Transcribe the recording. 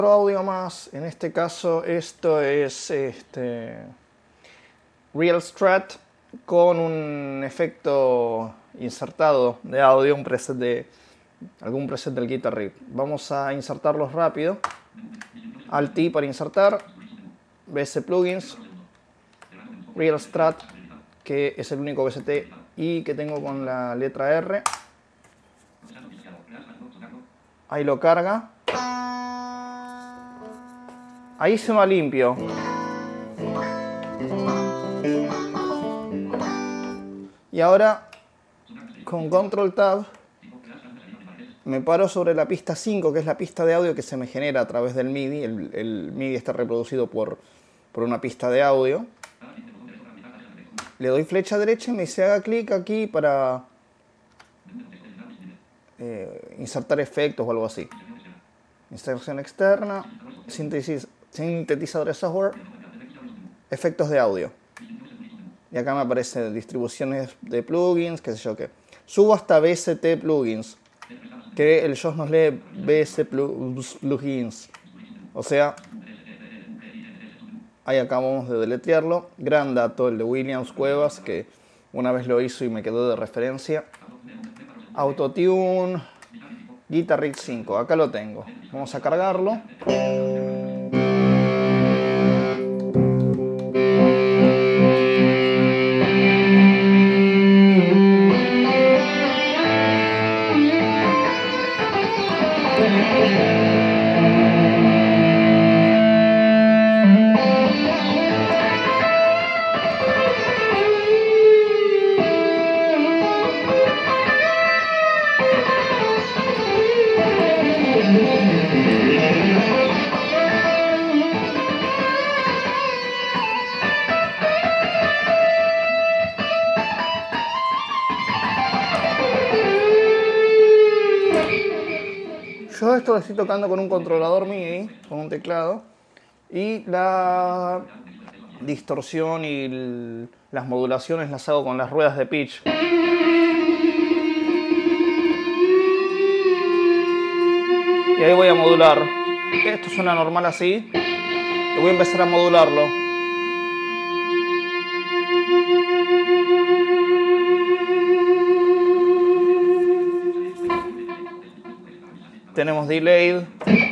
Otro audio más, en este caso esto es Real Strat con un efecto insertado de audio, un preset de algún preset del Guitar Rig. Vamos a insertarlos rápido. Alt I para insertar, VS Plugins, Real Strat, que es el único VST y que tengo con la letra R. Ahí lo carga. Ahí se va limpio. Y ahora con Control Tab me paro sobre la pista 5, que es la pista de audio que se me genera a través del MIDI. El MIDI está reproducido por una pista de audio. Le doy flecha derecha y me dice haga clic aquí para insertar efectos o algo así. Inserción externa, sintetizador de software, efectos de audio. Y acá me aparecen distribuciones de plugins, qué sé yo qué. Subo hasta VST Plugins, que el JAWS nos lee VS Plugins. O sea, ahí acabamos de deletrearlo. Gran dato el de Williams Cuevas, que una vez lo hizo y me quedó de referencia. Autotune, Guitar Rig 5, acá lo tengo. Vamos a cargarlo. Yo esto lo estoy tocando con un controlador MIDI, con un teclado, y la distorsión y las modulaciones las hago con las ruedas de pitch. Y ahí voy a modular. Esto suena normal así, y voy a empezar a modularlo. Tenemos delayed.